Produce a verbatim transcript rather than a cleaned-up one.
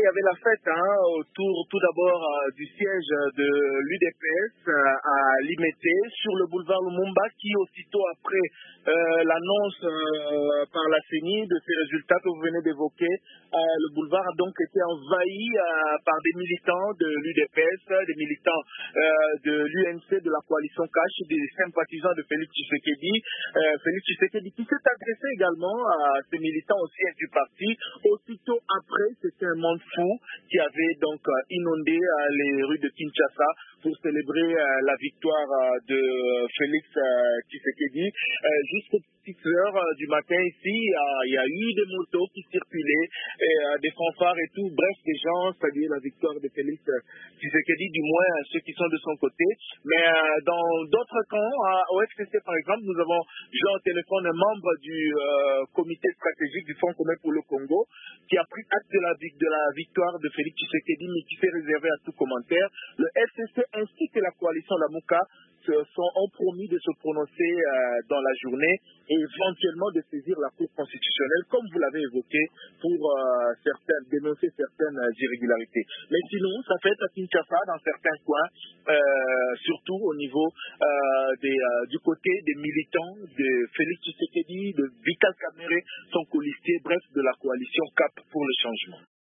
il y avait la fête hein, autour tout d'abord euh, du siège de l'U D P S euh, à Limete sur le boulevard Lumumba qui aussitôt après euh, l'annonce euh, par la C E N I de ces résultats que vous venez d'évoquer, euh, le boulevard a donc été envahi euh, par des militants de l'U D P S, des militants euh, de l'U N C, de la coalition Cash, des sympathisants de Félix Tshisekedi. Euh, Félix Tshisekedi qui s'est adressé également à ces militants aussi du parti. Aussitôt après, c'était un monde fou qui avait donc euh, inondé euh, les rues de Kinshasa pour célébrer euh, la victoire euh, de Félix euh, Tshisekedi. Euh, jusqu'aux petites heures euh, du matin ici, euh, il y a eu des motos qui circulaient, et, euh, des fanfares et tout. Bref, des gens saluaient la victoire de Félix euh, Tshisekedi, du moins euh, ceux qui sont de son côté. Mais euh, dans d'autres camps, euh, au F C C par exemple, nous avons eu au téléphone un membre du euh, comité stratégique du Fonds commun pour le Congo qui a pris acte de la, de la victoire de Félix Tshisekedi, mais qui s'est réservé à tout commentaire. Le F C C ainsi que la coalition Lamuka se sont, ont promis de se prononcer euh, dans la journée et éventuellement de saisir la Cour constitutionnelle, comme vous l'avez évoqué, pour euh, certaines, dénoncer certaines euh, irrégularités. Mais sinon, ça fait à Kinshasa, dans certains coins, euh, surtout au niveau euh, des, euh, du côté des militants de Félix Tshisekedi, de Vital Kamerhe, son colistier, bref, de la coalition C A P pour le changement.